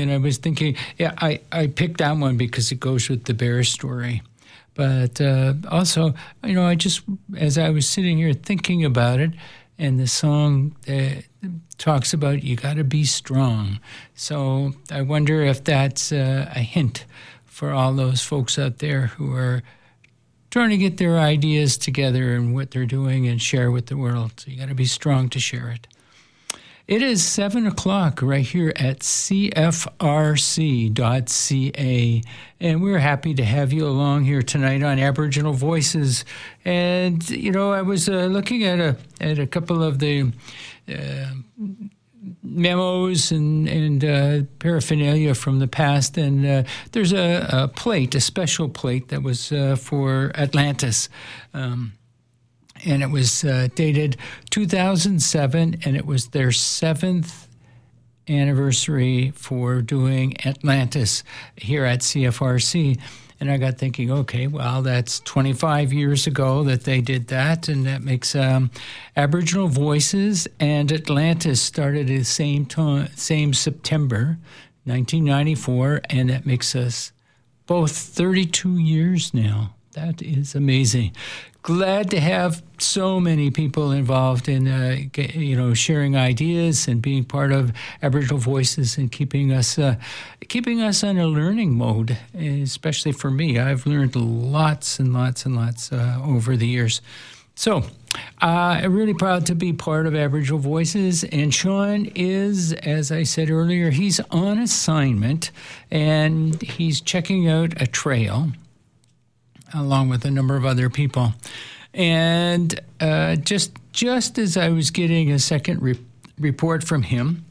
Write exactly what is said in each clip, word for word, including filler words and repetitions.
and I was thinking, yeah, I, I picked that one because it goes with the bear story. But uh, also, you know, I just, as I was sitting here thinking about it, and the song uh, talks about you got to be strong. So I wonder if that's uh, a hint for all those folks out there who are trying to get their ideas together and what they're doing and share with the world. So you got to be strong to share it. It is seven o'clock right here at C F R C dot C A, and we're happy to have you along here tonight on Aboriginal Voices. And, you know, I was uh, looking at a at a couple of the uh, memos and, and uh, paraphernalia from the past, and uh, there's a, a plate, a special plate that was uh, for Atlantis. Um And it was uh, dated two thousand seven, and it was their seventh anniversary for doing Atlantis here at C F R C. And I got thinking, okay, well, that's twenty-five years ago that they did that, and that makes um, Aboriginal Voices and Atlantis started at the same time, same September, nineteen ninety-four, and that makes us both thirty-two years now. That is amazing. Glad to have so many people involved in, uh, you know, sharing ideas and being part of Aboriginal Voices and keeping us, uh, keeping us on a learning mode. Especially for me, I've learned lots and lots and lots uh, over the years. So, uh, I'm really proud to be part of Aboriginal Voices. And Sean is, as I said earlier, he's on assignment and he's checking out a trail, along with a number of other people. And uh, just just as I was getting a second re- report from him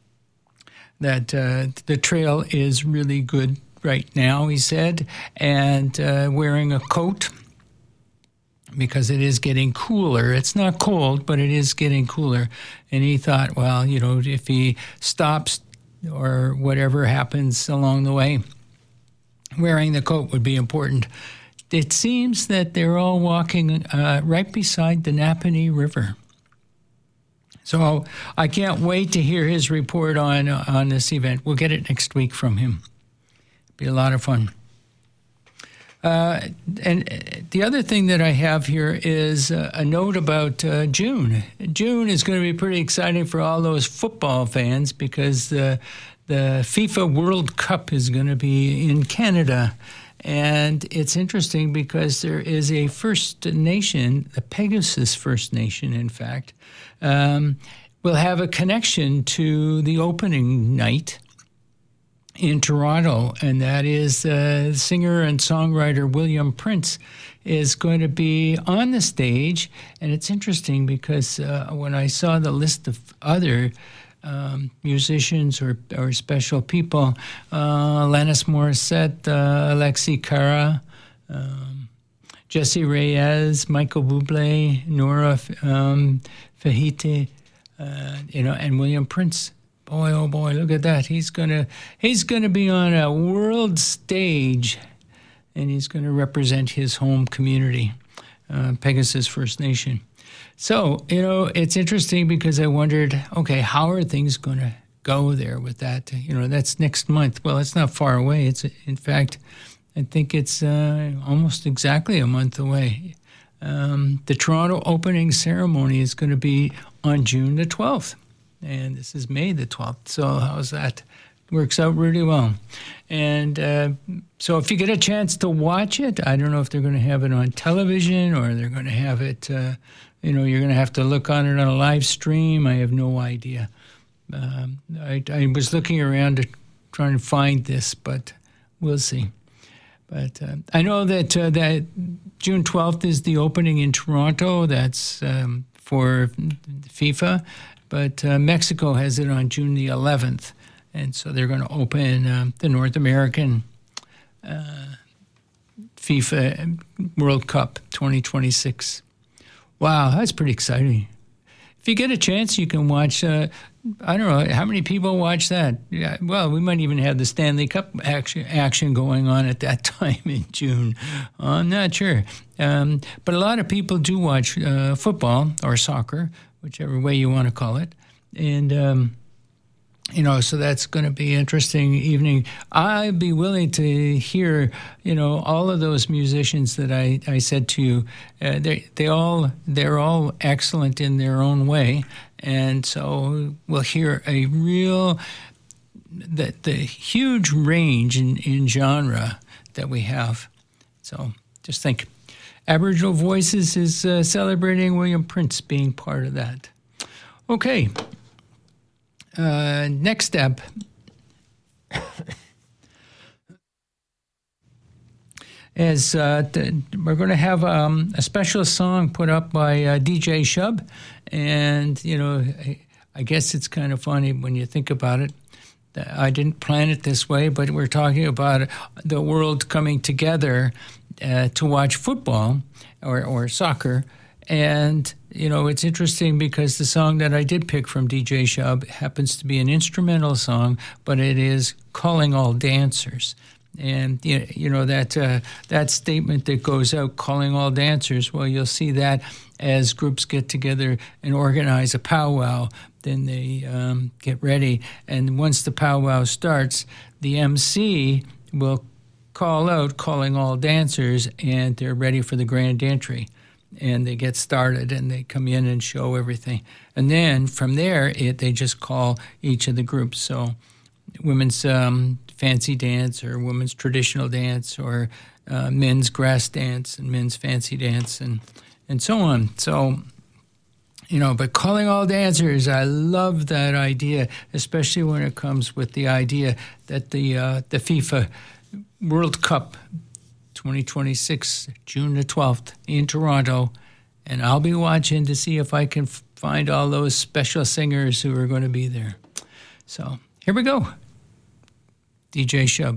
that uh, the trail is really good right now, he said, and uh, wearing a coat because it is getting cooler. It's not cold, but it is getting cooler. And he thought, well, you know, if he stops or whatever happens along the way, wearing the coat would be important. It seems that they're all walking uh, right beside the Napanee River. So I can't wait to hear his report on on this event. We'll get it next week from him. Be a lot of fun. Uh, and the other thing that I have here is uh, a note about uh, June. June is going to be pretty exciting for all those football fans because the, the FIFA World Cup is going to be in Canada. And it's interesting because there is a First Nation, the Pegasus First Nation, in fact, um, will have a connection to the opening night in Toronto, and that is uh, singer and songwriter William Prince is going to be on the stage. And it's interesting because uh, when I saw the list of other Um, musicians or, or special people, uh, Alanis Morissette, uh, Alexi Cara, um, Jesse Reyes, Michael Bublé, Nora um, Fahite, uh, you know, and William Prince. Boy, oh boy, look at that! He's gonna he's gonna be on a world stage, and he's gonna represent his home community, uh, Pegasus First Nation. So, you know, it's interesting because I wondered, okay, how are things going to go there with that? You know, that's next month. Well, it's not far away. It's, in fact, I think it's uh, almost exactly a month away. Um, the Toronto opening ceremony is going to be on June the twelfth, and this is May the twelfth. So how's that? Works out really well. And uh, so if you get a chance to watch it, I don't know if they're going to have it on television or they're going to have it... Uh, You know, you're going to have to look on it on a live stream. I have no idea. Um, I, I was looking around to try and find this, but we'll see. But uh, I know that uh, that June twelfth is the opening in Toronto. That's um, for FIFA. But uh, Mexico has it on June the eleventh. And so they're going to open um, the North American uh, FIFA World Cup twenty twenty-six. Wow, that's pretty exciting. If you get a chance, you can watch, uh, I don't know, how many people watch that? Yeah, well, we might even have the Stanley Cup action, action going on at that time in June. I'm not sure. Um, but a lot of people do watch uh, football or soccer, whichever way you want to call it. And um, You know, so that's going to be interesting evening. I'd be willing to hear, you know, all of those musicians that I, I said to you. Uh, they they all they're all excellent in their own way, and so we'll hear a real the the huge range in, in genre that we have. So just think, Aboriginal Voices is uh, celebrating William Prince being part of that. Okay. Uh, next step is uh, th- we're going to have um, a special song put up by uh, D J Shub, and you know, I, I guess it's kind of funny when you think about it. I didn't plan it this way, but we're talking about the world coming together uh, to watch football or, or soccer. And, you know, it's interesting because the song that I did pick from D J Shub happens to be an instrumental song, but it is Calling All Dancers. And, you know, that uh, that statement that goes out, calling all dancers, well, you'll see that as groups get together and organize a powwow, then they um, get ready. And once the powwow starts, the M C will call out, calling all dancers, and they're ready for the grand entry. And they get started, and they come in and show everything. And then from there, it, they just call each of the groups. So women's um, fancy dance or women's traditional dance or uh, men's grass dance and men's fancy dance and, and so on. So, you know, but calling all dancers, I love that idea, especially when it comes with the idea that the uh, the FIFA World Cup twenty twenty-six, June the twelfth, in Toronto, and I'll be watching to see if I can f- find all those special singers who are going to be there. So here we go. D J Shub.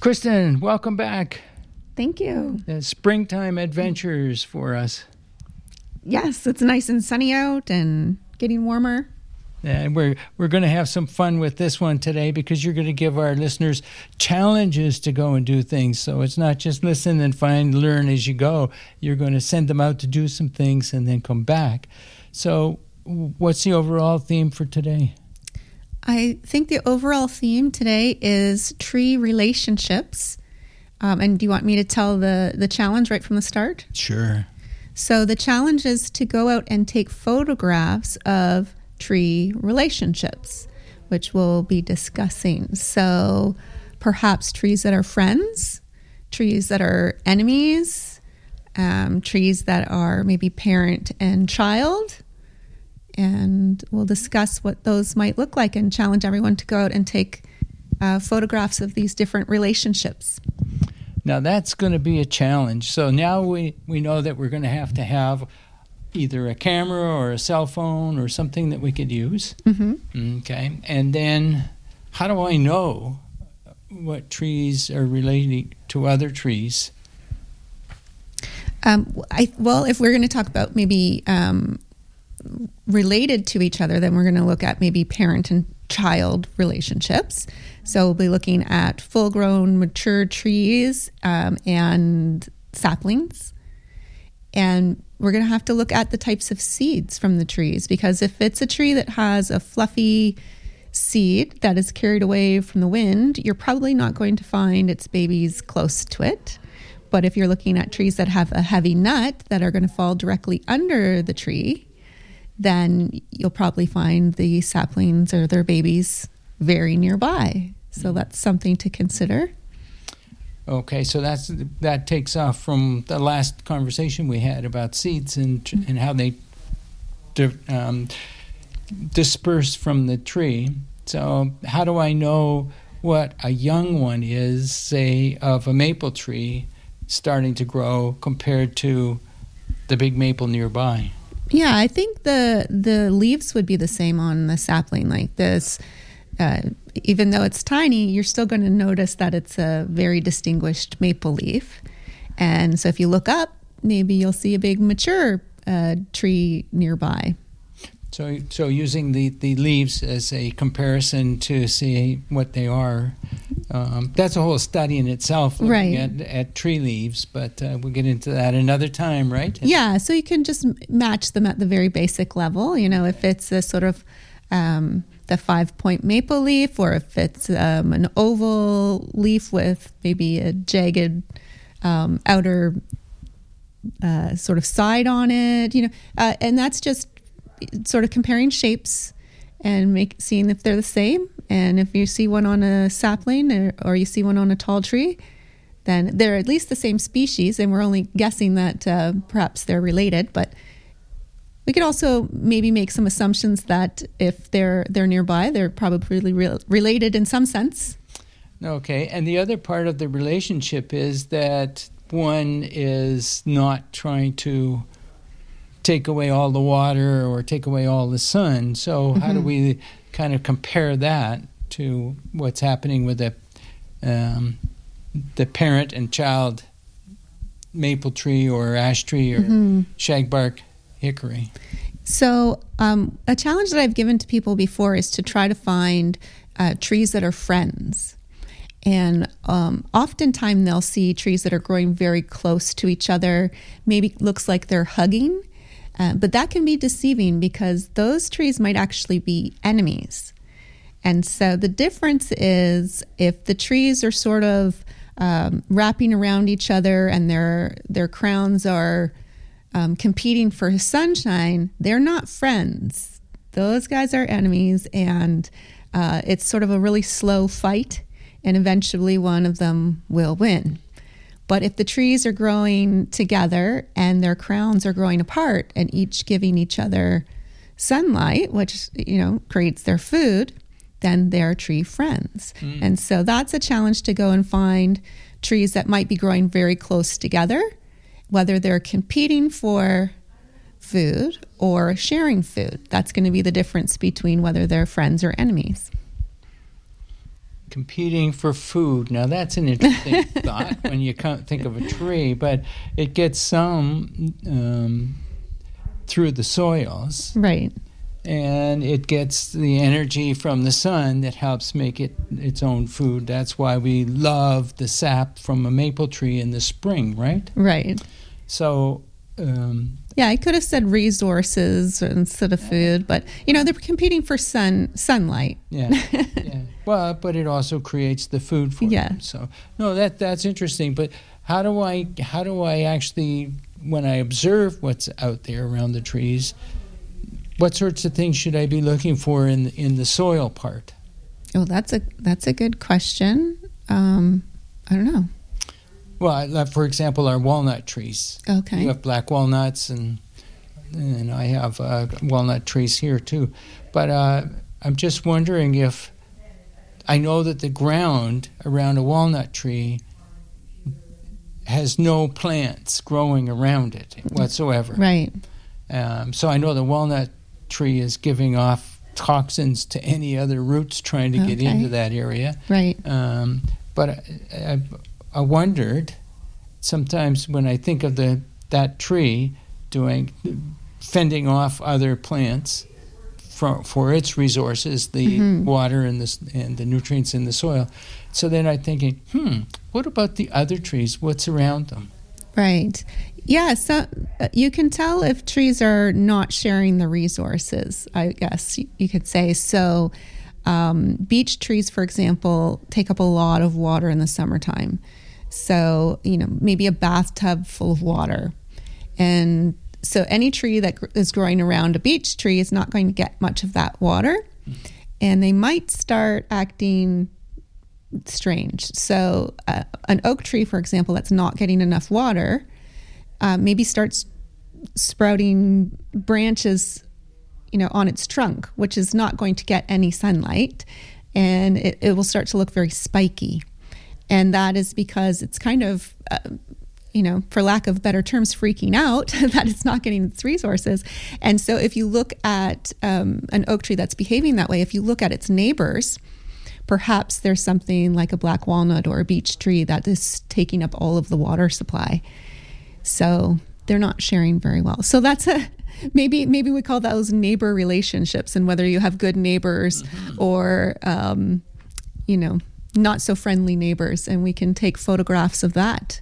Kristen, welcome back. Thank you. The springtime adventures for us. Yes, it's nice and sunny out and getting warmer. And we're we're going to have some fun with this one today because you're going to give our listeners challenges to go and do things. So it's not just listen and find, learn as you go. You're going to send them out to do some things and then come back. So what's the overall theme for today? I think the overall theme today is tree relationships. Um, and do you want me to tell the, the challenge right from the start? Sure. So the challenge is to go out and take photographs of tree relationships, which we'll be discussing. So perhaps trees that are friends, trees that are enemies, um, trees that are maybe parent and child. And we'll discuss what those might look like and challenge everyone to go out and take uh, photographs of these different relationships. Now that's going to be a challenge. So now we, we know that we're going to have to have either a camera or a cell phone or something that we could use. Mm-hmm. Okay. And then how do I know what trees are related to other trees? Um, I, well, if we're going to talk about maybe um, related to each other, then we're going to look at maybe parent and child relationships. So we'll be looking at full-grown, mature trees um, and saplings. And we're going to have to look at the types of seeds from the trees, because if it's a tree that has a fluffy seed that is carried away from the wind, you're probably not going to find its babies close to it. But if you're looking at trees that have a heavy nut that are going to fall directly under the tree, then you'll probably find the saplings or their babies very nearby. So that's something to consider. Okay, so that's that takes off from the last conversation we had about seeds and mm-hmm. and how they di- um, disperse from the tree. So how do I know what a young one is, say, of a maple tree starting to grow compared to the big maple nearby? Yeah, I think the the leaves would be the same on the sapling like this. Uh, even though it's tiny, you're still going to notice that it's a very distinguished maple leaf. And so if you look up, maybe you'll see a big mature uh, tree nearby. So so using the, the leaves as a comparison to see what they are, um, that's a whole study in itself, looking right. at, at tree leaves, but uh, we'll get into that another time, right? Yeah, so you can just match them at the very basic level. You know, if it's a sort of um, the five-point maple leaf, or if it's um, an oval leaf with maybe a jagged um, outer uh, sort of side on it, you know, uh, and that's just sort of comparing shapes and make seeing if they're the same. And if you see one on a sapling or, or you see one on a tall tree, then they're at least the same species, and we're only guessing that uh, perhaps they're related. But we could also maybe make some assumptions that if they're they're nearby, they're probably re- related in some sense. Okay, and the other part of the relationship is that one is not trying to take away all the water or take away all the sun. So mm-hmm. how do we kind of compare that to what's happening with the um, the parent and child maple tree or ash tree or mm-hmm. shagbark hickory? So um, a challenge that I've given to people before is to try to find uh, trees that are friends. And um, oftentimes they'll see trees that are growing very close to each other, maybe looks like they're hugging. Uh, but that can be deceiving because those trees might actually be enemies. And so the difference is if the trees are sort of um, wrapping around each other and their their crowns are um, competing for sunshine, they're not friends. Those guys are enemies, and uh, it's sort of a really slow fight, and eventually one of them will win. But if the trees are growing together and their crowns are growing apart and each giving each other sunlight, which, you know, creates their food, then they're tree friends. Mm. And so that's a challenge, to go and find trees that might be growing very close together, whether they're competing for food or sharing food. That's going to be the difference between whether they're friends or enemies. competing for food. Now, that's an interesting thought when you can't think of a tree, but it gets some um, through the soils. Right. And it gets the energy from the sun that helps make it its own food. That's why we love the sap from a maple tree in the spring, right? Right. So... Um, yeah, I could have said resources instead of food, but you know they're competing for sun sunlight. Yeah, yeah. Well, but it also creates the food for yeah. them. So no, that that's interesting. But how do I how do I actually, when I observe what's out there around the trees, what sorts of things should I be looking for in in the soil part? Oh, that's a that's a good question. Um, I don't know. Well, for example, our walnut trees. Okay. You have black walnuts, and and I have uh, walnut trees here too. But uh, I'm just wondering if I know that the ground around a walnut tree has no plants growing around it whatsoever. Right. Um, so I know the walnut tree is giving off toxins to any other roots trying to get okay. into that area. Right. Um, but I, I, I wondered sometimes when I think of the that tree doing fending off other plants for for its resources, the mm-hmm. water and the and the nutrients in the soil. So then I'm thinking, hmm, what about the other trees? What's around them? Right. Yeah. So uh, you can tell if trees are not sharing the resources, I guess you could say. So um, beech trees, for example, take up a lot of water in the summertime. So, you know, maybe a bathtub full of water. And so any tree that is growing around a beech tree is not going to get much of that water. And they might start acting strange. So uh, an oak tree, for example, that's not getting enough water, uh, maybe starts sprouting branches, you know, on its trunk, which is not going to get any sunlight. And it, it will start to look very spiky. And that is because it's kind of, uh, you know, for lack of better terms, freaking out that it's not getting its resources. And so if you look at um, an oak tree that's behaving that way, if you look at its neighbors, perhaps there's something like a black walnut or a beech tree that is taking up all of the water supply. So they're not sharing very well. So that's a, maybe maybe we call those neighbor relationships, and whether you have good neighbors mm-hmm. or, um, you know, not so friendly neighbors, and we can take photographs of that.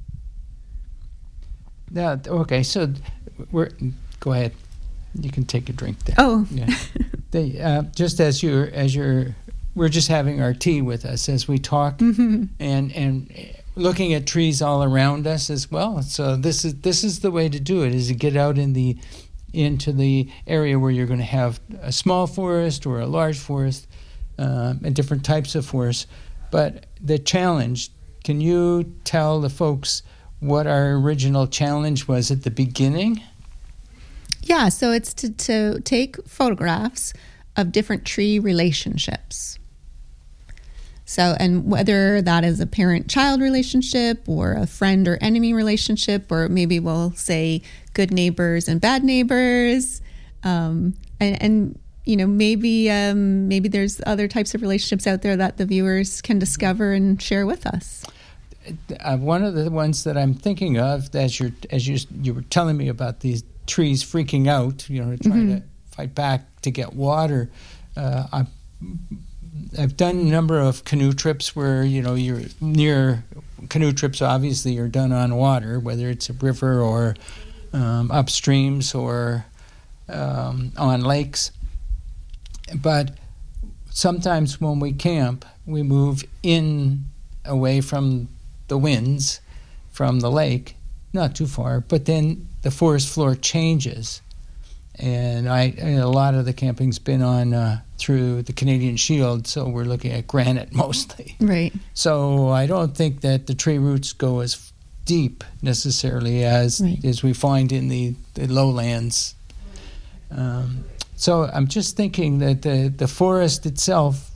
Yeah. Okay. So, we're go ahead. You can take a drink there. Oh. Yeah. They, uh, just as you're as you're, we're just having our tea with us as we talk, mm-hmm. and and looking at trees all around us as well. So this is this is the way to do it: is to get out in the into the area where you're going to have a small forest or a large forest. Um, and different types of forests. But the challenge, can you tell the folks what our original challenge was at the beginning? Yeah, so it's to, to take photographs of different tree relationships. So, and whether that is a parent-child relationship or a friend or enemy relationship, or maybe we'll say good neighbors and bad neighbors, um, and, and you know, maybe um, maybe there's other types of relationships out there that the viewers can discover and share with us. Uh, one of the ones that I'm thinking of, as you're as you you were telling me about these trees freaking out, you know, trying mm-hmm. to fight back to get water. Uh, I've I've done a number of canoe trips where you know you're near canoe trips. Obviously, are done on water, whether it's a river or um, upstreams or um, on lakes. But sometimes when we camp, we move in away from the winds, from the lake, not too far, but then the forest floor changes. And I, and a lot of the camping's been on uh, through the Canadian Shield, so we're looking at granite mostly. Right. So I don't think that the tree roots go as deep necessarily as right. as we find in the, the lowlands. Um, So I'm just thinking that the, the forest itself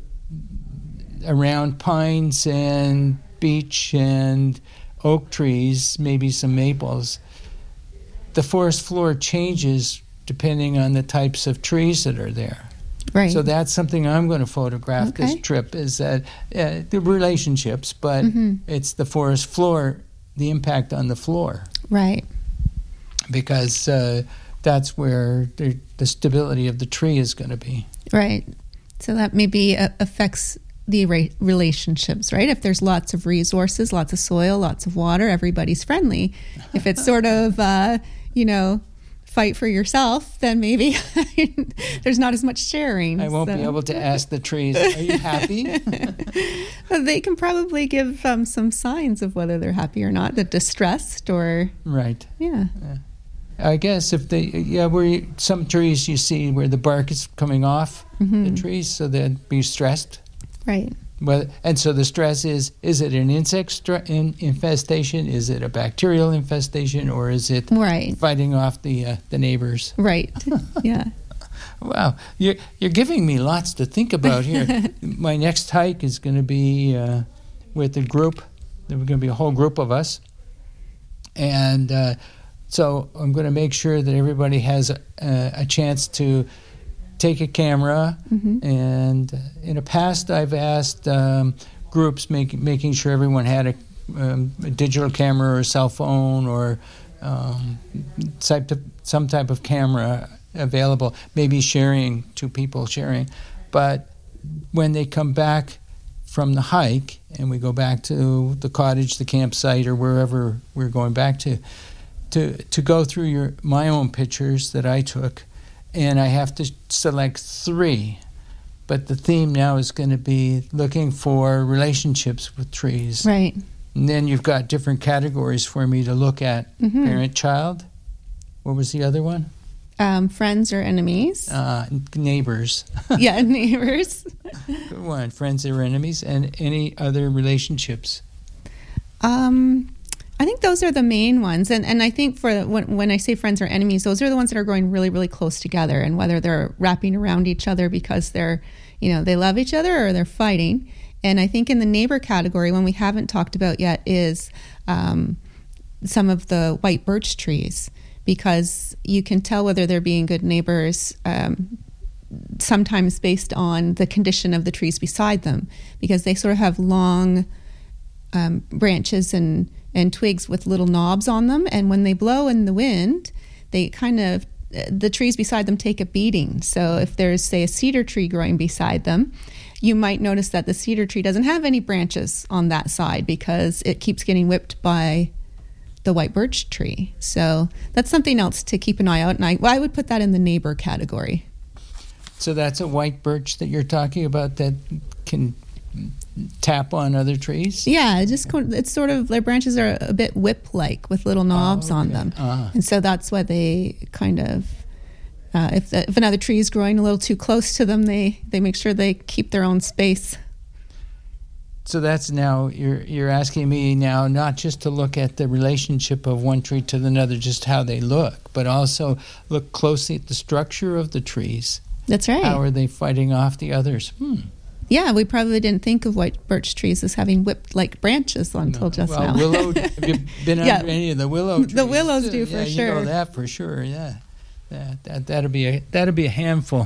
around pines and beech and oak trees, maybe some maples, the forest floor changes depending on the types of trees that are there. Right. So that's something I'm going to photograph Okay. this trip, is that uh, the relationships, but Mm-hmm. it's the forest floor, the impact on the floor, Right. because uh, that's where the, the stability of the tree is going to be. Right. So that maybe uh, affects the ra- relationships, right? If there's lots of resources, lots of soil, lots of water, everybody's friendly. If it's sort of, uh, you know, fight for yourself, then maybe there's not as much sharing. I won't so. be able to ask the trees, are you happy? But they can probably give um, some signs of whether they're happy or not, that distressed or, Right. yeah. I guess if they, yeah, where you, some trees you see where the bark is coming off Mm-hmm. the trees, so they'd be stressed. Right. Well, and so the stress is, is it an insect stre- in, infestation? Is it a bacterial infestation? Or is it Right. fighting off the uh, the neighbors? Right. Yeah. Wow, you're, you're giving me lots to think about here. My next hike is going to be uh, with a group. There are going to be a whole group of us. And uh, so I'm going to make sure that everybody has a, a chance to take a camera. Mm-hmm. And uh, in the past, I've asked um, groups make, making sure everyone had a, um, a digital camera or a cell phone or um, type of, some type of camera available, maybe sharing, two people sharing. But when they come back from the hike and we go back to the cottage, the campsite, or wherever we're going back to, to, to go through your my own pictures that I took, and I have to select three. But the theme now is going to be looking for relationships with trees. Right. And then you've got different categories for me to look at. Mm-hmm. Parent-child. What was the other one? Um, friends or enemies. Uh, neighbors. Yeah, neighbors. Good one. Friends or enemies. And any other relationships. Um, I think those are the main ones, and and I think for when when I say friends or enemies, those are the ones that are growing really really close together, and whether they're wrapping around each other because they're, you know, they love each other or they're fighting. And I think in the neighbor category, one we haven't talked about yet is um, some of the white birch trees, because you can tell whether they're being good neighbors um, sometimes based on the condition of the trees beside them, because they sort of have long um, branches and and twigs with little knobs on them, and when they blow in the wind, they kind of, the trees beside them take a beating. So if there's, say, a cedar tree growing beside them, you might notice that the cedar tree doesn't have any branches on that side because it keeps getting whipped by the white birch tree. So that's something else to keep an eye out, and I, well, I would put that in the neighbor category. So that's a white birch that you're talking about that can tap on other trees? Yeah, it just it's sort of, their branches are a bit whip-like with little knobs Oh, okay. on them. Ah. And so that's why they kind of, uh, if, the, if another tree is growing a little too close to them, they, they make sure they keep their own space. So that's now, you're you're asking me now not just to look at the relationship of one tree to another, just how they look, but also look closely at the structure of the trees. That's right. How are they fighting off the others? Hmm. Yeah, we probably didn't think of white birch trees as having whipped-like branches until No. just well, now. willow, have you been Yeah. under any of the willow trees? The willows do, for yeah, you sure. know that for sure, yeah. That, that, that'll be a, that'll be a handful.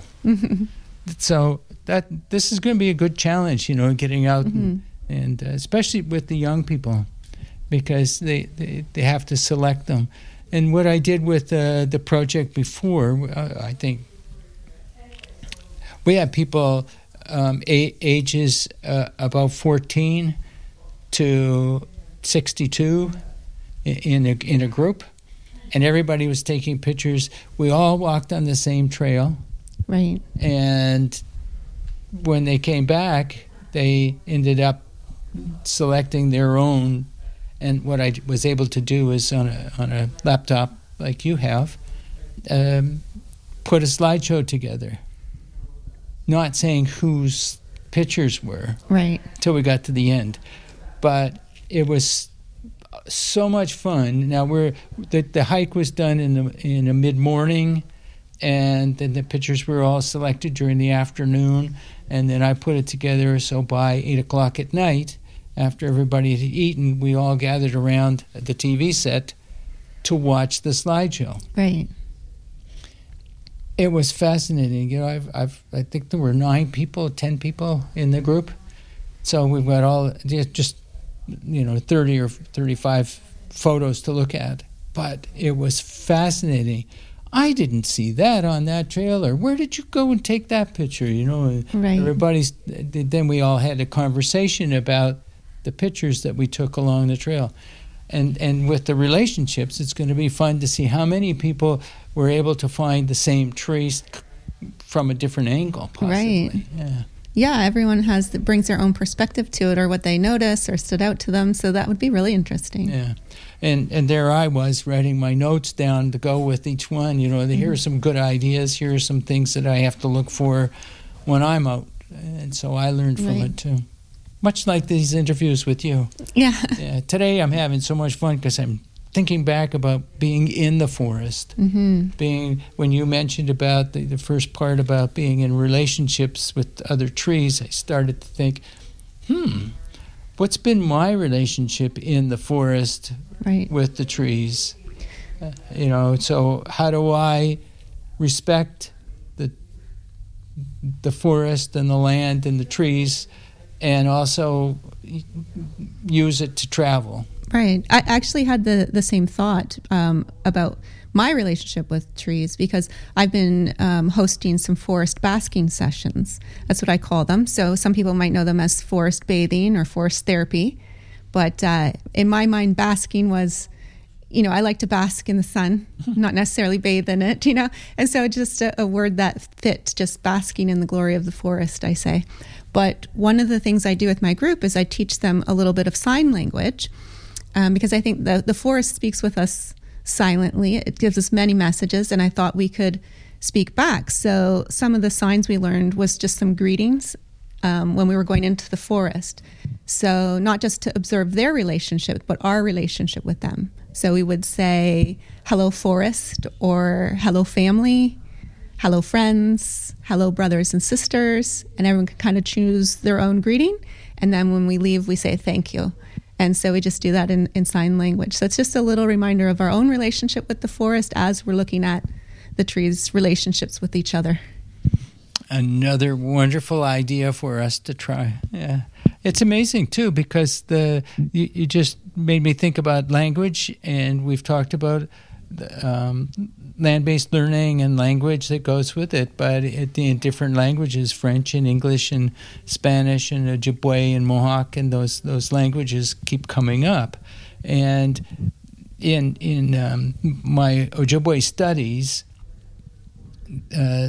So that this is going to be a good challenge, you know, getting out and, and uh, especially with the young people, because they, they, they have to select them. And what I did with uh, the project before, uh, I think we had people um, a- ages uh, about fourteen to sixty-two in a, in a group, and everybody was taking pictures. We all walked on the same trail. Right. And when they came back, they ended up selecting their own. And what I was able to do is on a on a laptop like you have, um, put a slideshow together. Not saying whose pictures were Right. till we got to the end, but it was so much fun. Now we're the the hike was done in the in a mid morning. And then the pictures were all selected during the afternoon, and then I put it together so by eight o'clock at night, after everybody had eaten, we all gathered around the T V set to watch the slideshow. Right. It was fascinating. You know, I've, I've, I think there were nine people, ten people in the group. So we've got all just, you know, thirty or thirty-five photos to look at. But it was fascinating. I didn't see that on that trailer. Where did you go and take that picture? You know, right. Everybody's. Then we all had a conversation about the pictures that we took along the trail. And and with the relationships, it's going to be fun to see how many people were able to find the same trees from a different angle, possibly. Right. Yeah. Yeah, everyone has brings their own perspective to it, or what they notice or stood out to them. So that would be really interesting. Yeah. And and there I was writing my notes down to go with each one. You know, mm-hmm. Here are some good ideas. Here are some things that I have to look for when I'm out. And so I learned from right. it too. Much like these interviews with you. Yeah. yeah. Today I'm having so much fun because I'm thinking back about being in the forest. Mm-hmm. Being, when you mentioned about the, the first part about being in relationships with other trees, I started to think, hmm, what's been my relationship in the forest right. with the trees? Uh, you know, so how do I respect the the forest and the land and the trees, and also use it to travel? Right. I actually had the, the same thought um, about my relationship with trees, because I've been um, hosting some forest basking sessions. That's what I call them. So some people might know them as forest bathing or forest therapy. But uh, in my mind, basking was, you know, I like to bask in the sun, not necessarily bathe in it, you know. And so just a, a word that fits, just basking in the glory of the forest, I say. But one of the things I do with my group is I teach them a little bit of sign language, um, because I think the, the forest speaks with us silently. It gives us many messages, and I thought we could speak back. So some of the signs we learned was just some greetings um, when we were going into the forest. So not just to observe their relationship, but our relationship with them. So we would say, hello, forest, or hello, family, hello, friends, hello, brothers and sisters, and everyone could kind of choose their own greeting. And then when we leave, we say thank you. And so we just do that in, in sign language. So it's just a little reminder of our own relationship with the forest as we're looking at the trees' relationships with each other. Another wonderful idea for us to try. Yeah. It's amazing, too, because the you, you just made me think about language, and we've talked about the, um, land-based learning and language that goes with it, but it, in different languages, French and English and Spanish and Ojibwe and Mohawk, and those those languages keep coming up. And in in um, my Ojibwe studies, uh,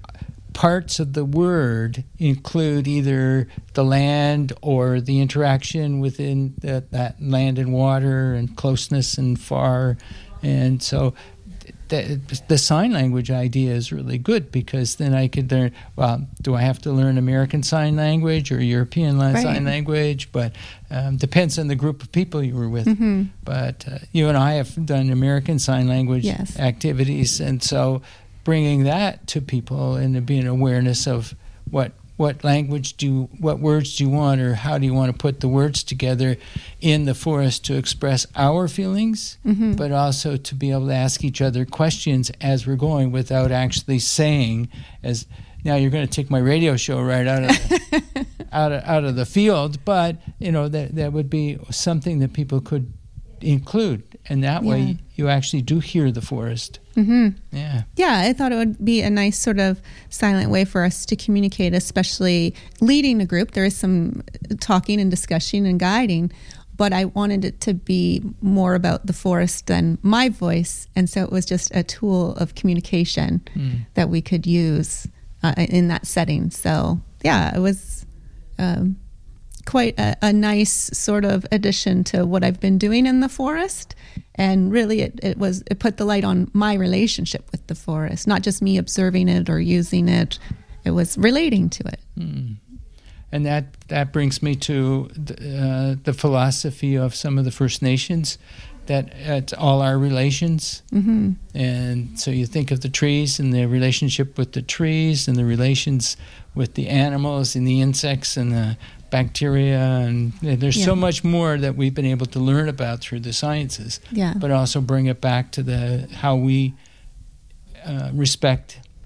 parts of the word include either the land or the interaction within that, that land and water and closeness and far. And so the, the sign language idea is really good, because then I could learn, well, do I have to learn American Sign Language or European right. Sign Language? But um, depends on the group of people you were with. Mm-hmm. But uh, you and I have done American Sign Language yes. activities, and so bringing that to people and being awareness of what what language do you, what words do you want, or how do you want to put the words together in the forest to express our feelings, mm-hmm. but also to be able to ask each other questions as we're going without actually saying, as now you're going to take my radio show right out of the, out of, out of the field, but you know that that would be something that people could include, and that yeah. way you actually do hear the forest. Mm-hmm. Yeah. Yeah, I thought it would be a nice sort of silent way for us to communicate, especially leading a group. There is some talking and discussion and guiding, but I wanted it to be more about the forest than my voice, and so it was just a tool of communication mm. that we could use uh, in that setting. So, yeah, it was um, quite a, a nice sort of addition to what I've been doing in the forest. And really, it, it was it put the light on my relationship with the forest, not just me observing it or using it. It was relating to it. Mm. And that, that brings me to the, uh, the philosophy of some of the First Nations, that it's all our relations. Mm-hmm. And so you think of the trees and the relationship with the trees and the relations with the animals and the insects and the bacteria, and there's yeah. so much more that we've been able to learn about through the sciences, yeah. but also bring it back to the how we uh, respect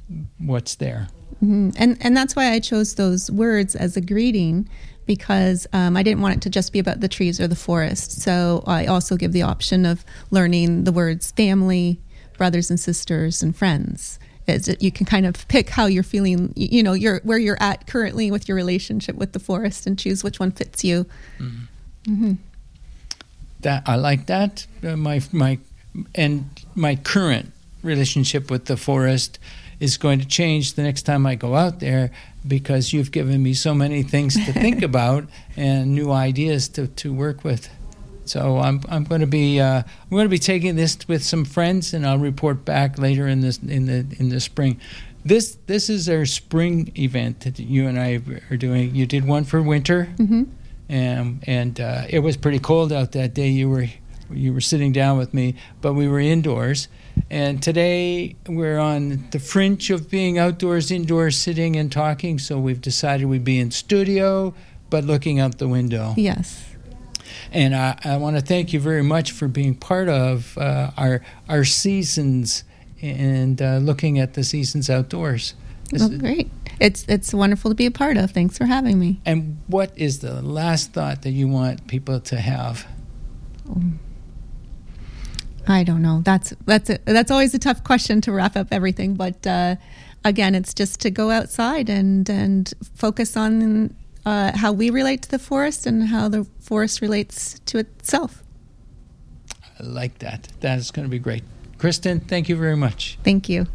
what's there. Mm-hmm. And and that's why I chose those words as a greeting, because um, I didn't want it to just be about the trees or the forest. So I also give the option of learning the words family, brothers and sisters, and friends. It's, you can kind of pick how you're feeling, you know, you're, where you're at currently with your relationship with the forest, and choose which one fits you. Mm-hmm. Mm-hmm. That I like that. Uh, my my and my current relationship with the forest is going to change the next time I go out there, because you've given me so many things to think about and new ideas to, to work with. So I'm I'm going to be uh, I'm going to be taking this with some friends, and I'll report back later in this in the in the spring. This this is our spring event that you and I are doing. You did one for winter, Mm-hmm. and and uh, it was pretty cold out that day. You were you were sitting down with me, but we were indoors. And today we're on the fringe of being outdoors, indoors, sitting and talking. So we've decided we'd be in studio, but looking out the window. Yes. And I, I want to thank you very much for being part of uh, our our seasons and uh, looking at the seasons outdoors. Well, great. It's it's wonderful to be a part of. Thanks for having me. And what is the last thought that you want people to have? Um, I don't know. That's that's a, that's always a tough question to wrap up everything. But uh, again, it's just to go outside and and focus on uh, how we relate to the forest and how the forest relates to itself. I like that. That is going to be great. Kristen, thank you very much. Thank you.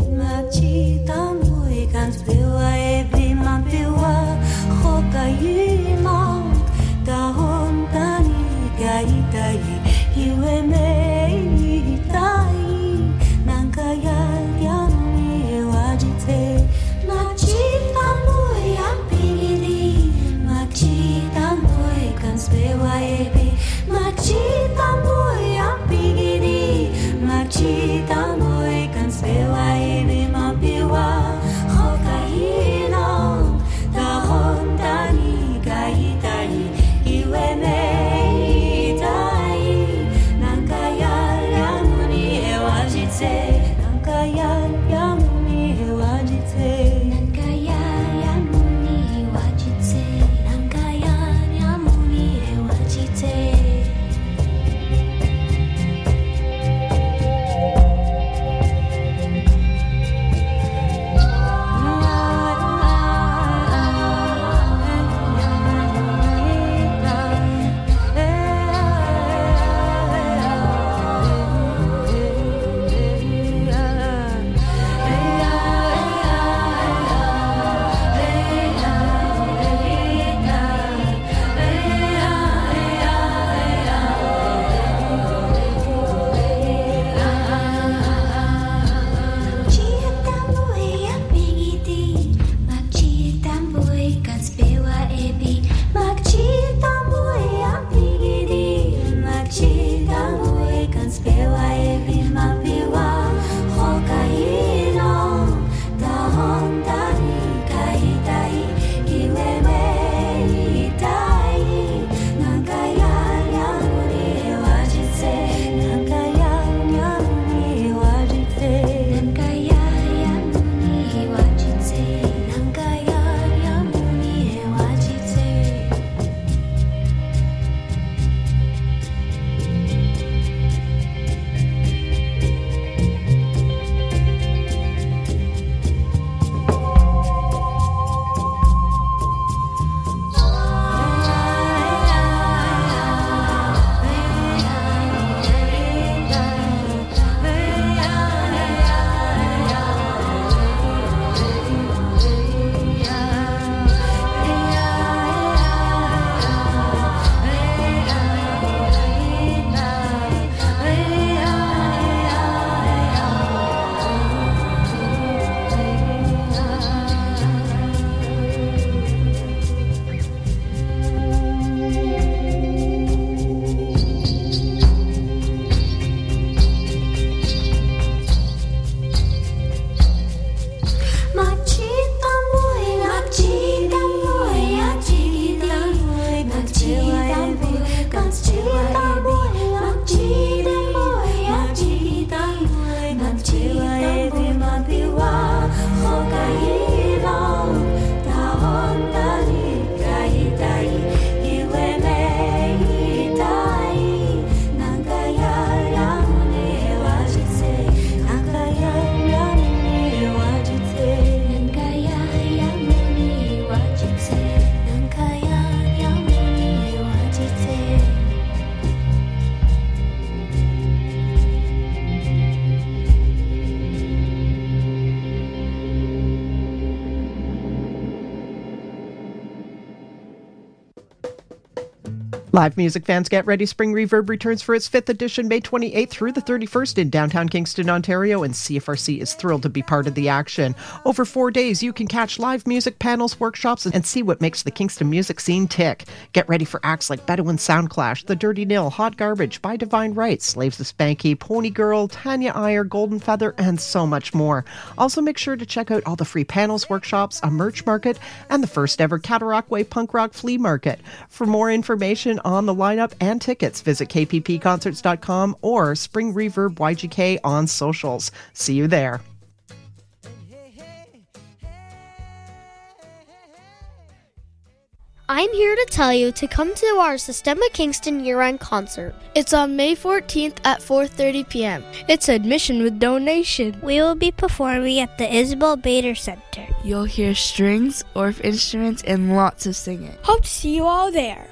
You Live music fans, get ready. Spring Reverb returns for its fifth edition May twenty-eighth through the thirty-first in downtown Kingston, Ontario, and C F R C is thrilled to be part of the action. Over four days, you can catch live music panels, workshops, and see what makes the Kingston music scene tick. Get ready for acts like Bedouin Soundclash, The Dirty Nil, Hot Garbage, By Divine Rights, Slaves of Spanky, Pony Girl, Tanya Iyer, Golden Feather, and so much more. Also, make sure to check out all the free panels, workshops, a merch market, and the first ever Cataraqui Punk Rock Flea Market. For more information on the lineup and tickets, visit k p p concerts dot com or Spring Reverb Y G K on socials. See you there. I'm here to tell you to come to our Sistema Kingston year-end concert. It's on May fourteenth at four thirty p.m. It's admission with donation. We will be performing at the Isabel Bader Center. You'll hear strings, orff instruments, and lots of singing. Hope to see you all there.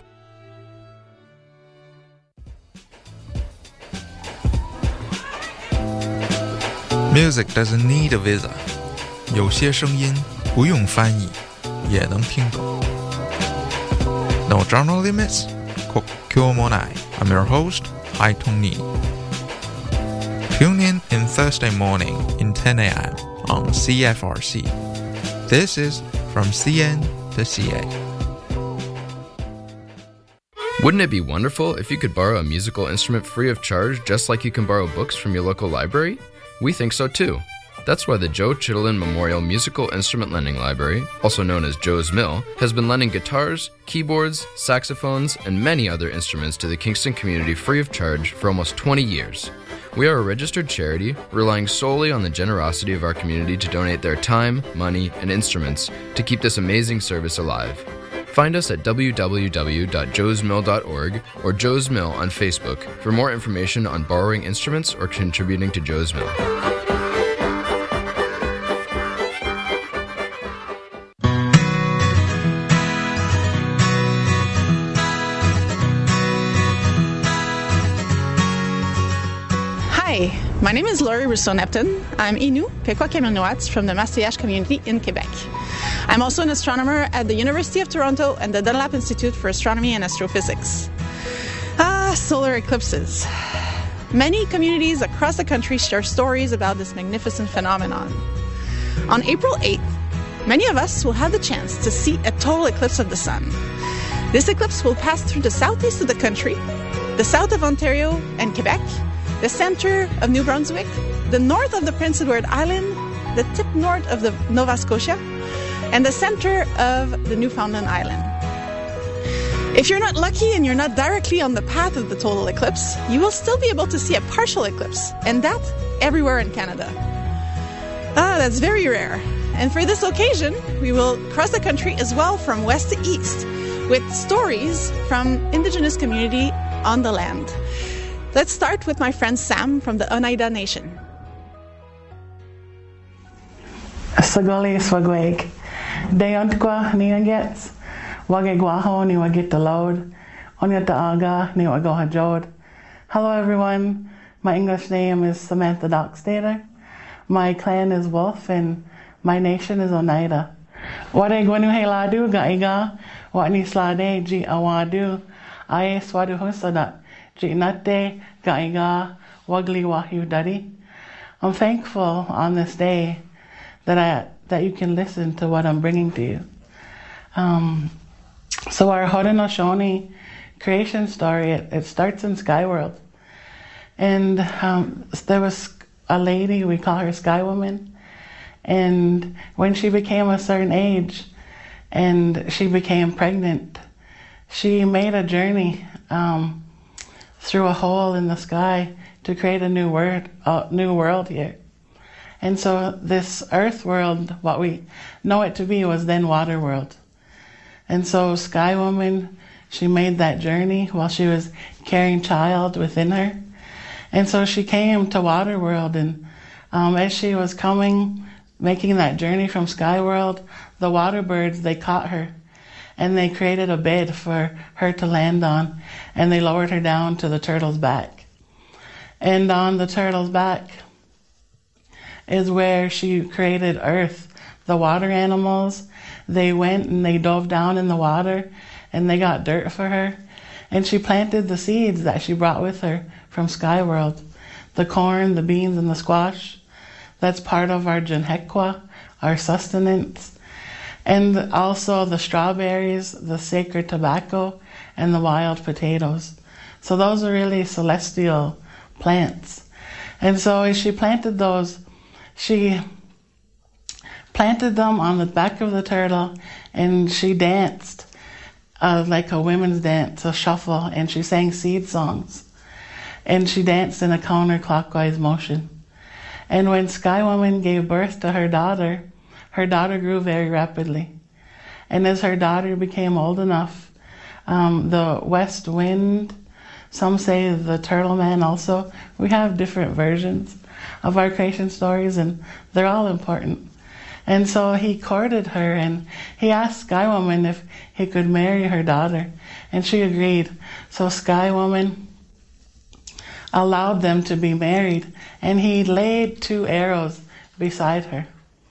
Music doesn't need a visa. 有些声音不用翻译也能听懂。No genre limits? Kokyo Monai. I'm your host, Hai Tong Ni. Tune in in Thursday morning in ten a.m. on C F R C. This is From C N to C A. Wouldn't it be wonderful if you could borrow a musical instrument free of charge just like you can borrow books from your local library? We think so too. That's why the Joe Chittenden Memorial Musical Instrument Lending Library, also known as Joe's Mill, has been lending guitars, keyboards, saxophones, and many other instruments to the Kingston community free of charge for almost twenty years. We are a registered charity, relying solely on the generosity of our community to donate their time, money, and instruments to keep this amazing service alive. Find us at w w w dot joes mill dot org or Joe's Mill on Facebook for more information on borrowing instruments or contributing to Joe's Mill. Hi, my name is Laurie Rousseau-Neptune. I'm Innu, Pequot-Kaminoats from the Massillage community in Quebec. I'm also an astronomer at the University of Toronto and the Dunlap Institute for Astronomy and Astrophysics. Ah, solar eclipses. Many communities across the country share stories about this magnificent phenomenon. On April eighth, many of us will have the chance to see a total eclipse of the sun. This eclipse will pass through the southeast of the country, the south of Ontario and Quebec, the center of New Brunswick, the north of the Prince Edward Island, the tip north of the Nova Scotia, and the center of the Newfoundland Island. If you're not lucky and you're not directly on the path of the total eclipse, you will still be able to see a partial eclipse, and that everywhere in Canada. Ah, that's very rare. And for this occasion, we will cross the country as well from west to east with stories from Indigenous community on the land. Let's start with my friend Sam from the Oneida Nation. Sagoli swagweg. Deontqua ni agets. Wagegwaho ni wagit the load. Onyata aga ni wagoha jod. Hello everyone. My English name is Samantha Dockstader. My clan is Wolf and my nation is Oneida. Wade gwanu he ladu ga iga. Watni slade ji awadu. Aye swadu husadat. Ji nate ga iga. Wagli wahu dadi. I'm thankful on this day that I that you can listen to what I'm bringing to you. Um, so our Haudenosaunee creation story, it, it starts in Skyworld. And um, there was a lady, we call her Sky Woman, and when she became a certain age and she became pregnant, she made a journey um, through a hole in the sky to create a new world, a new world here. And so this earth world, what we know it to be, was then water world. And so Sky Woman, she made that journey while she was carrying child within her. And so she came to water world, and um, as she was coming, making that journey from Sky World, the water birds, they caught her and they created a bed for her to land on, and they lowered her down to the turtle's back. And on the turtle's back is where she created Earth. The water animals, they went and they dove down in the water and they got dirt for her, And she planted the seeds that she brought with her from Skyworld. The corn, the beans, and the squash. That's part of our Junhekwa, our sustenance. And also the strawberries, the sacred tobacco, and the wild potatoes. So those are really celestial plants. And so as she planted those, she planted them on the back of the turtle, and she danced uh, like a women's dance, a shuffle, and she sang seed songs. And she danced in a counterclockwise motion. And when Sky Woman gave birth to her daughter, her daughter grew very rapidly. And as her daughter became old enough, um, the west wind, some say the turtle man also, we have different versions of our creation stories, and they're all important. And so he courted her, and he asked Sky Woman if he could marry her daughter, and she agreed. So Sky Woman allowed them to be married, and he laid two arrows beside her.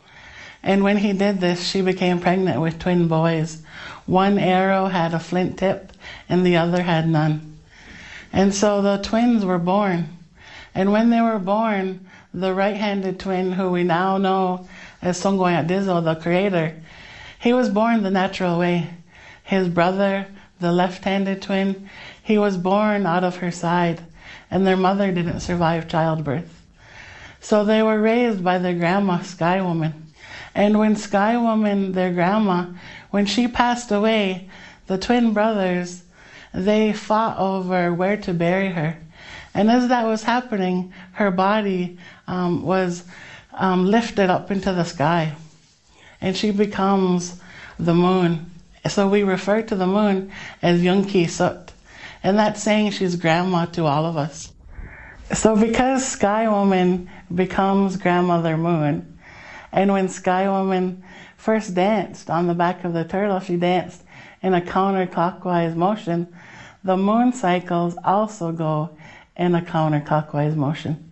And when he did this, she became pregnant with twin boys. One arrow had a flint tip, and the other had none. And so the twins were born. And when they were born, the right-handed twin, who we now know as Songoyatizo, the creator, he was born the natural way. His brother, the left-handed twin, he was born out of her side, and their mother didn't survive childbirth. So they were raised by their grandma, Sky Woman. And when Sky Woman, their grandma, when she passed away, the twin brothers, they fought over where to bury her. And as that was happening, her body um, was um, lifted up into the sky. And she becomes the moon. So we refer to the moon as Yunki Sut. And that's saying she's grandma to all of us. So because Sky Woman becomes grandmother moon, and when Sky Woman first danced on the back of the turtle, she danced in a counterclockwise motion. The moon cycles also go in a counterclockwise motion.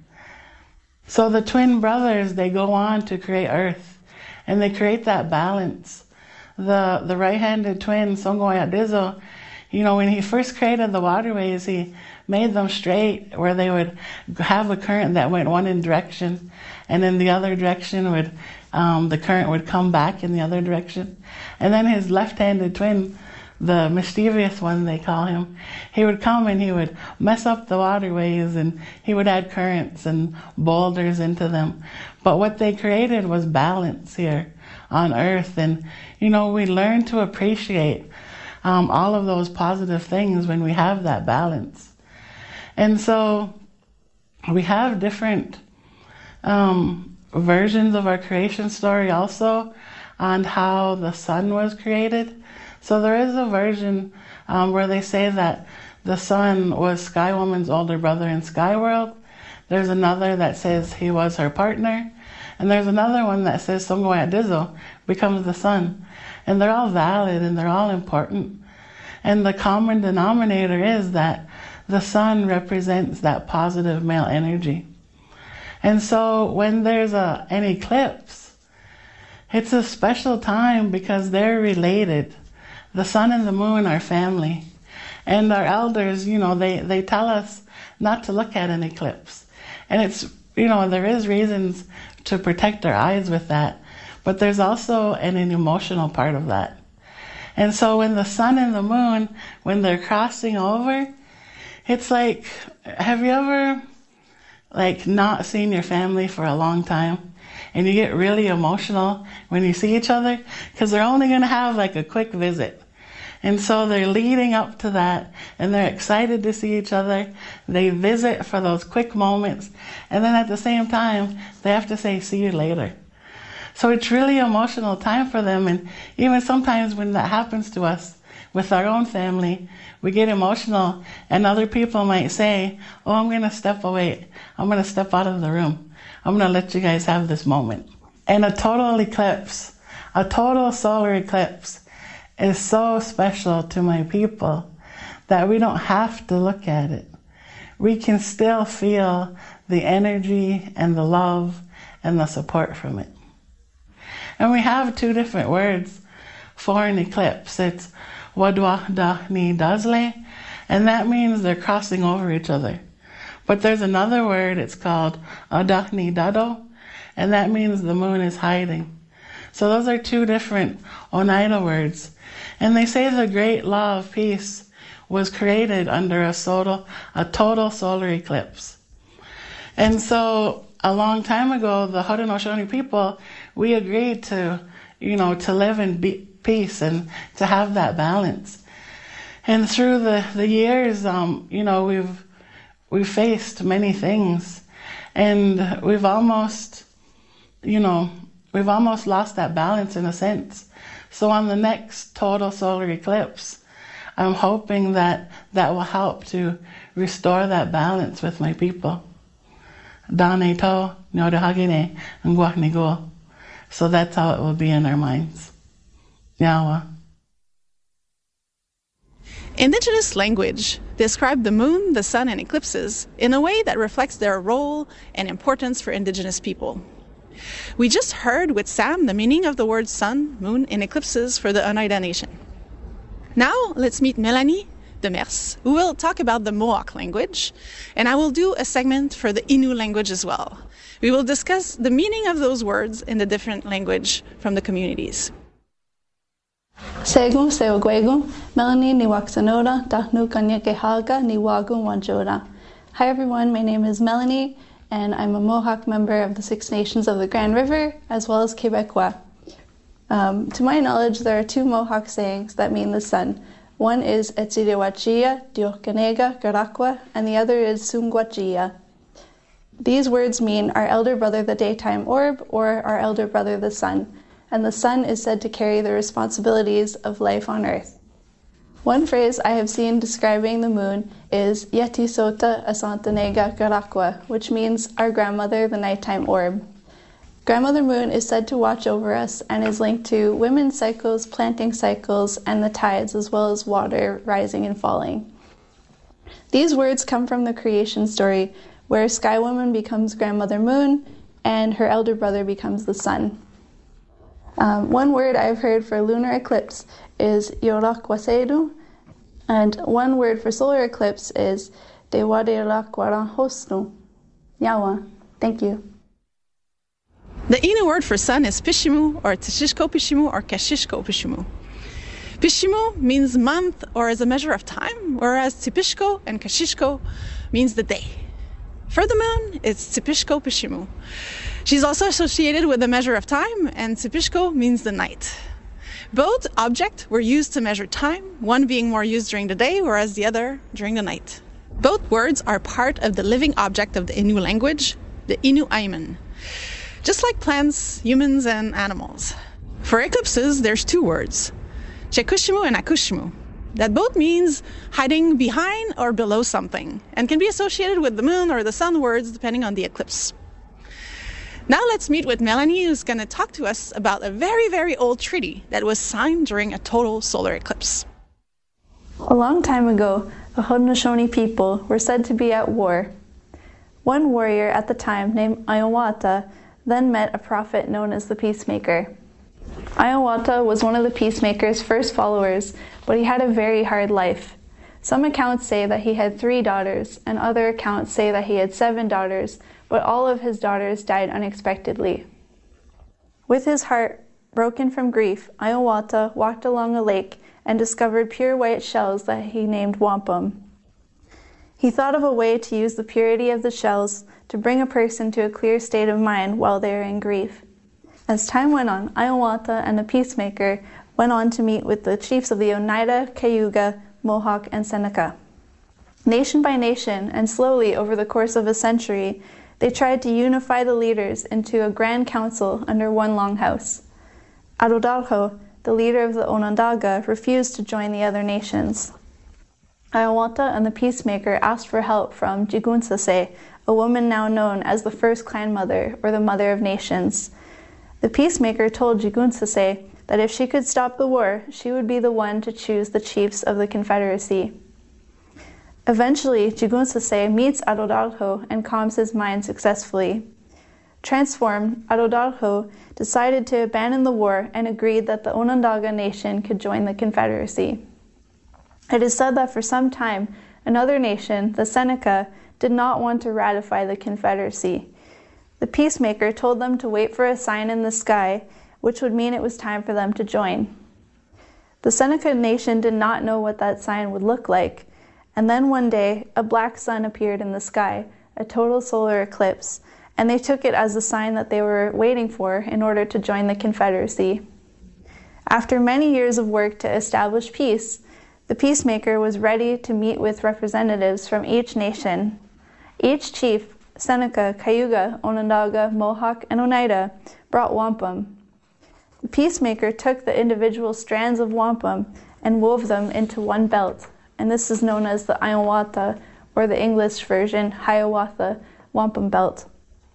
So the twin brothers, they go on to create Earth, and they create that balance. The the right-handed twin, Songoyatizo, you know, when he first created the waterways, he made them straight where they would have a current that went one in direction, and in the other direction would um, the current would come back in the other direction. And then his left-handed twin, the mischievous one they call him, he would come and he would mess up the waterways, and he would add currents and boulders into them. But what they created was balance here on Earth. And, you know, we learn to appreciate um, all of those positive things when we have that balance. And so we have different um, versions of our creation story also on how the sun was created. So there is a version um, where they say that the sun was Sky Woman's older brother in Skyworld. There's another that says he was her partner. And there's another one that says Songoyatizo becomes the sun. And they're all valid and they're all important. And the common denominator is that the sun represents that positive male energy. And so when there's a, an eclipse, it's a special time because they're related. The sun and the moon are family. And our elders, you know, they, they tell us not to look at an eclipse. And it's, you know, there is reasons to protect our eyes with that. But there's also an, an emotional part of that. And so when the sun and the moon, when they're crossing over, it's like, have you ever, like, not seen your family for a long time? And you get really emotional when you see each other? Because they're only going to have, like, a quick visit. And so they're leading up to that, and they're excited to see each other. They visit for those quick moments. And then at the same time, they have to say, see you later. So it's really emotional time for them. And even sometimes when that happens to us with our own family, we get emotional, and other people might say, oh, I'm going to step away. I'm going to step out of the room. I'm going to let you guys have this moment. And a total eclipse, a total solar eclipse is so special to my people that we don't have to look at it. We can still feel the energy and the love and the support from it. And we have two different words for an eclipse. It's Wadwa Da Ni Dazle, And that means they're crossing over each other. But there's another word, it's called Adachni Dado, and that means the moon is hiding. So those are two different Oneida words. And they say the great law of peace was created under a total, a total solar eclipse. And so a long time ago, the Haudenosaunee people, we agreed to, you know, to live in be- peace and to have that balance. And through the, the years, um, you know, we've we've faced many things, and we've almost, you know, we've almost lost that balance in a sense. So on the next total solar eclipse, I'm hoping that that will help to restore that balance with my people. Dane to, Nyorahagine, and Guachnigo. So that's how it will be in our minds. Yawa. Indigenous language describe the moon, the sun, and eclipses in a way that reflects their role and importance for Indigenous people. We just heard with Sam the meaning of the words sun, moon, and eclipses for the Oneida Nation. Now let's meet Melanie Demers, who will talk about the Mohawk language, and I will do a segment for the Innu language as well. We will discuss the meaning of those words in the different language from the communities. Segu Sewagwegu, Melanie Niwaksanoda, Dahnu Kanyakehaga, Niwagu Wanjoda. Hi everyone, my name is Melanie, and I'm a Mohawk member of the Six Nations of the Grand River, as well as Quebecois. Um, to my knowledge, there are two Mohawk sayings that mean the sun. One is Etzidewachia, Diokkanega, Garakwa, and the other is Sungwachia. These words mean our elder brother the daytime orb, or our elder brother the sun, and the sun is said to carry the responsibilities of life on earth. One phrase I have seen describing the moon is Yeti Sota Asantanega Garakwa, which means our grandmother the nighttime orb. Grandmother Moon is said to watch over us and is linked to women's cycles, planting cycles, and the tides, as well as water rising and falling. These words come from the creation story, where Sky Woman becomes Grandmother Moon and her elder brother becomes the sun. Um, one word I've heard for lunar eclipse is Yorakwasedu, and one word for solar eclipse is Dewaderakwaranhosnu. Yawa. Thank you. The Innu word for sun is Pishimu, or Tishishko Pishimu, or Kashishko Pishimu. Pishimu means month or as a measure of time, whereas Tipishko and Kashishko means the day. For the moon, it's Tipishko Pishimu. She's also associated with the measure of time, and Tipishko means the night. Both objects were used to measure time, one being more used during the day, whereas the other during the night. Both words are part of the living object of the Innu language, the Innu Aiman. Just like plants, humans, and animals. For eclipses, there's two words, Chekushimu and Akushimu, that both means hiding behind or below something, and can be associated with the moon or the sun words depending on the eclipse. Now let's meet with Melanie, who's going to talk to us about a very, very old treaty that was signed during a total solar eclipse. A long time ago, the Haudenosaunee people were said to be at war. One warrior at the time, named Iowata, then met a prophet known as the Peacemaker. Iowata was one of the Peacemaker's first followers, but he had a very hard life. Some accounts say that he had three daughters, and other accounts say that he had seven daughters, but all of his daughters died unexpectedly. With his heart broken from grief, Iowata walked along a lake and discovered pure white shells that he named wampum. He thought of a way to use the purity of the shells to bring a person to a clear state of mind while they are in grief. As time went on, Iowata and the Peacemaker went on to meet with the chiefs of the Oneida, Cayuga, Mohawk, and Seneca. Nation by nation, and slowly over the course of a century, they tried to unify the leaders into a grand council under one longhouse. Arodalho, the leader of the Onondaga, refused to join the other nations. Iowata and the Peacemaker asked for help from Jigunsase, a woman now known as the first clan mother, or the Mother of Nations. The Peacemaker told Jigunsase that if she could stop the war, she would be the one to choose the chiefs of the Confederacy. Eventually, Jigunsase meets Arodalho and calms his mind successfully. Transformed, Arodalho decided to abandon the war and agreed that the Onondaga nation could join the Confederacy. It is said that for some time, another nation, the Seneca, did not want to ratify the Confederacy. The peacemaker told them to wait for a sign in the sky, which would mean it was time for them to join. The Seneca nation did not know what that sign would look like, and then one day, a black sun appeared in the sky, a total solar eclipse, and they took it as a sign that they were waiting for in order to join the Confederacy. After many years of work to establish peace, the peacemaker was ready to meet with representatives from each nation. Each chief, Seneca, Cayuga, Onondaga, Mohawk, and Oneida, brought wampum. The peacemaker took the individual strands of wampum and wove them into one belt, and this is known as the Iowata, or the English version, Hiawatha, wampum belt.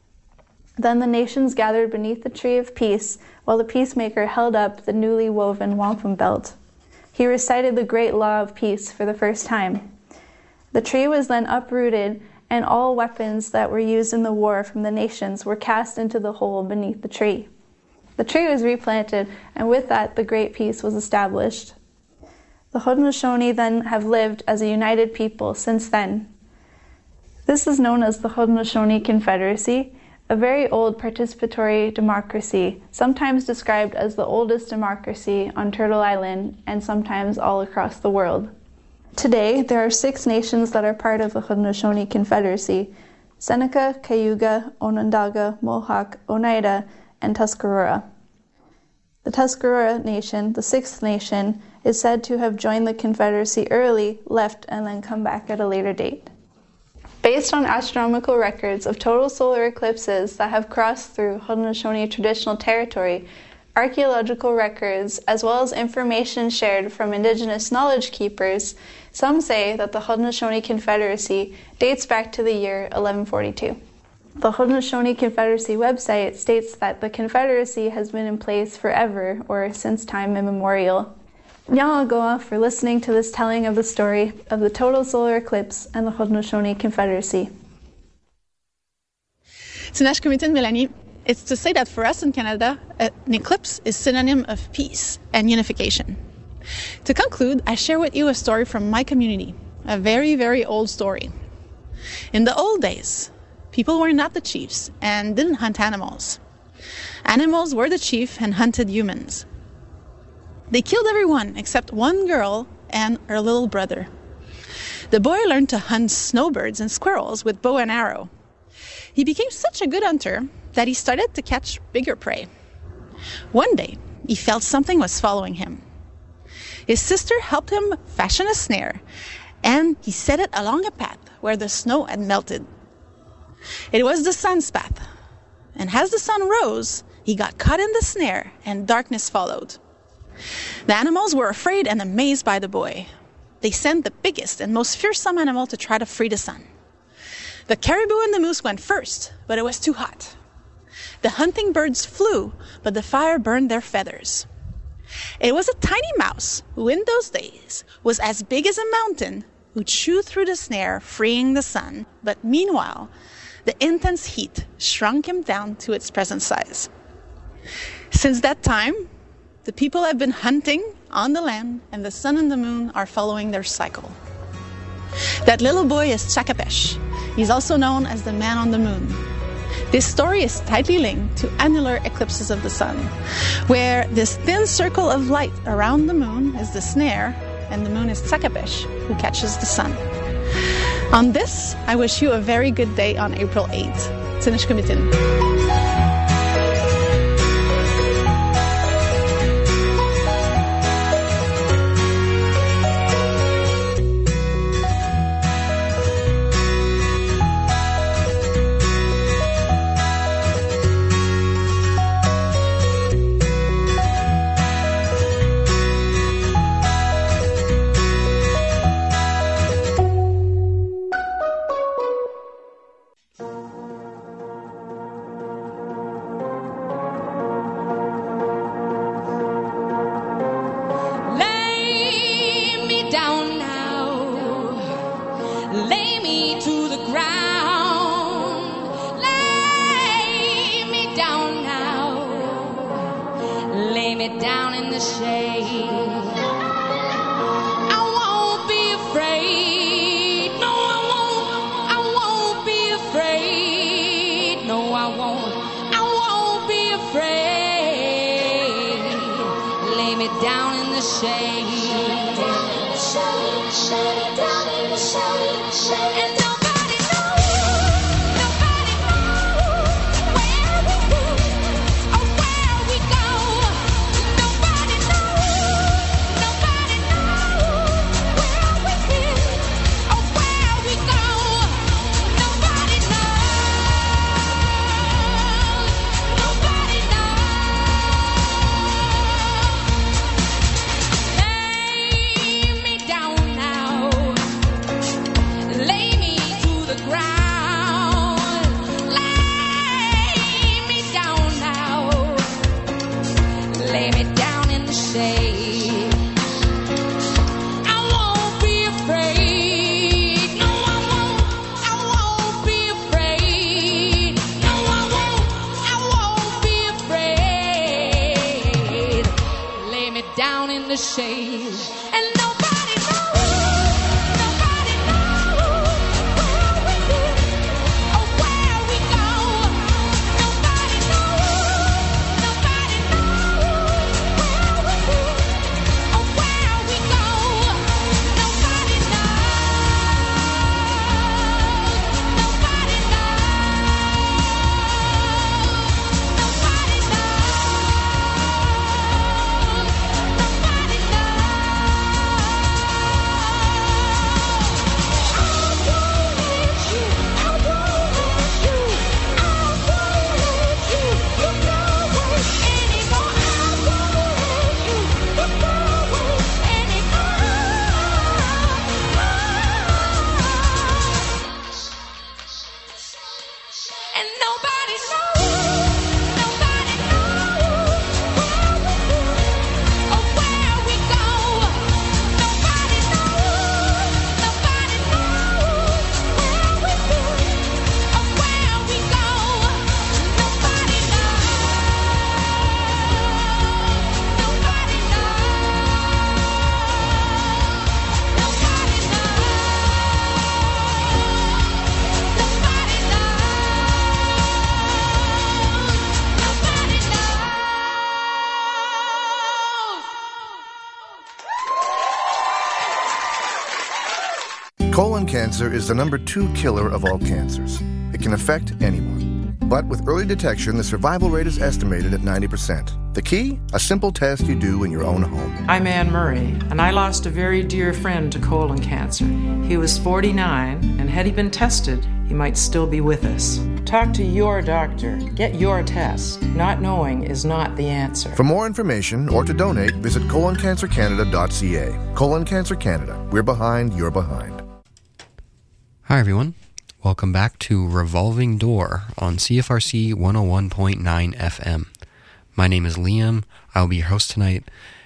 Then the nations gathered beneath the tree of peace, while the peacemaker held up the newly woven wampum belt. He recited the great law of peace for the first time. The tree was then uprooted, and all weapons that were used in the war from the nations were cast into the hole beneath the tree. The tree was replanted, and with that the great peace was established. The Haudenosaunee then have lived as a united people since then. This is known as the Haudenosaunee Confederacy, a very old participatory democracy, sometimes described as the oldest democracy on Turtle Island and sometimes all across the world. Today, there are six nations that are part of the Haudenosaunee Confederacy: Seneca, Cayuga, Onondaga, Mohawk, Oneida, and Tuscarora. The Tuscarora Nation, the sixth nation, is said to have joined the Confederacy early, left, and then come back at a later date. Based on astronomical records of total solar eclipses that have crossed through Haudenosaunee traditional territory, archaeological records, as well as information shared from Indigenous knowledge keepers, some say that the Haudenosaunee Confederacy dates back to the year eleven forty-two. The Haudenosaunee Confederacy website states that the Confederacy has been in place forever, or since time immemorial. Nyalagoa for listening to this telling of the story of the total solar eclipse and the Haudenosaunee Confederacy. Tinashkumitin Melanie, it's to say that for us in Canada, an eclipse is synonym of peace and unification. To conclude, I share with you a story from my community, a very, very old story. In the old days, people were not the chiefs and didn't hunt animals. Animals were the chief and hunted humans. They killed everyone except one girl and her little brother. The boy learned to hunt snowbirds and squirrels with bow and arrow. He became such a good hunter that he started to catch bigger prey. One day, he felt something was following him. His sister helped him fashion a snare, and he set it along a path where the snow had melted. It was the sun's path, and as the sun rose, he got caught in the snare, and darkness followed. The animals were afraid and amazed by the boy. They sent the biggest and most fearsome animal to try to free the sun. The caribou and the moose went first, but it was too hot. The hunting birds flew, but the fire burned their feathers. It was a tiny mouse, who in those days was as big as a mountain, who chewed through the snare, freeing the sun, but meanwhile, the intense heat shrunk him down to its present size. Since that time, the people have been hunting on the land, and the sun and the moon are following their cycle. That little boy is Chakapesh. He's also known as the man on the moon. This story is tightly linked to annular eclipses of the sun, where this thin circle of light around the moon is the snare, and the moon is Chakapesh, who catches the sun. On this, I wish you a very good day on April eighth. Tinashkumitin. Down in the shade, I won't lay me down in the shade. Shade, shade, down in the shade, shade. And nobody knows, nobody knows where we've been or where we go. Nobody knows, nobody knows where we've been or where we go. Nobody knows, nobody knows. Lay me down now, lay me to the ground. Lay me down now, lay me down in the shade. I won't be afraid. No, I won't. I won't be afraid. No, I won't. I won't be afraid. Lay me down in the shade. And nobody knows, nobody knows where we've been or where we go. Nobody knows, nobody knows where we've been or where we go. Nobody knows, nobody and nobody knows, nobody knows where we've been or where we go. Nobody knows, nobody knows where we've been or where we go. Nobody knows, nobody Colon cancer is the number two killer of all cancers. It can affect anyone. But with early detection, the survival rate is estimated at ninety percent. The key? A simple test you do in your own home. I'm Anne Murray, and I lost a very dear friend to colon cancer. He was forty-nine, and had he been tested, he might still be with us. Talk to your doctor. Get your test. Not knowing is not the answer. For more information or to donate, visit colon cancer canada dot c a. Colon Cancer Canada. We're behind, you're behind. Hi, everyone. Welcome back to Revolving Door on C F R C one oh one point nine F M. My name is Liam. I will be your host tonight,